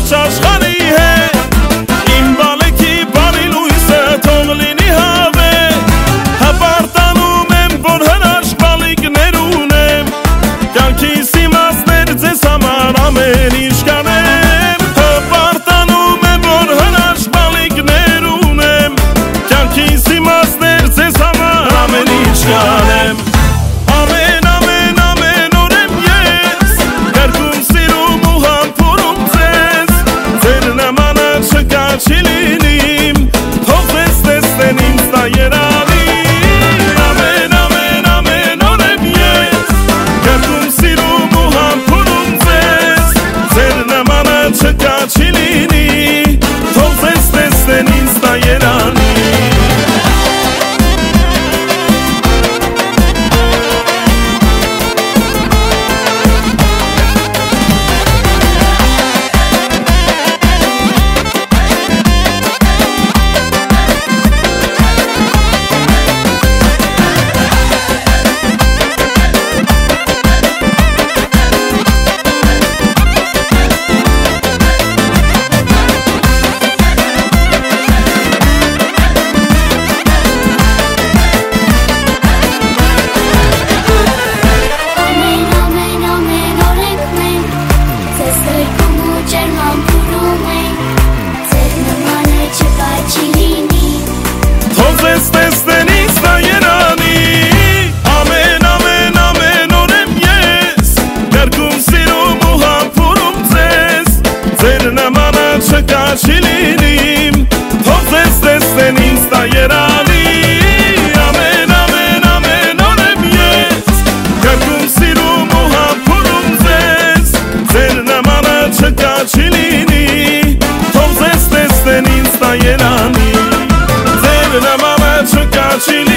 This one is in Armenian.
ամբողջ աշխարհի հետ իմ բալեքի բարի լույսը թող լինի հավետ հպարտանում եմ որ հրաշք բալիկներ ունեմ կյանքիս իմաստներ ձեզ համար ամեն ինչ կանեմ հպարտանում եմ որ հրաշք բալիկներ ունեմ կյանքիս իմաստներ ձեզ համար ամեն ինչ կանեմ Չլինիմ, թող ձեզ տեսնեն ինձ դա երանի ամեն օր եմ ես կրկում սիրում ու համբուրում ձեզ ձեր նմանը չկա չի լինի թող ձեզ տեսնեն ինձ դա երանի Տեսնեն ինձ դա երանի ամեն օր եմ ես կրկում սիրում ու համբուրում ձեզ ձեր նմանը չկա չի լինիմ թող ձեզ տեսնեն ինձ դա երանի ամեն օր եմ ես կրկում սիրում ու համբուրում ձեզ ձեր նմանը չկա չի լինի թող ձեզ տեսնեն ինձ դա երանի Chili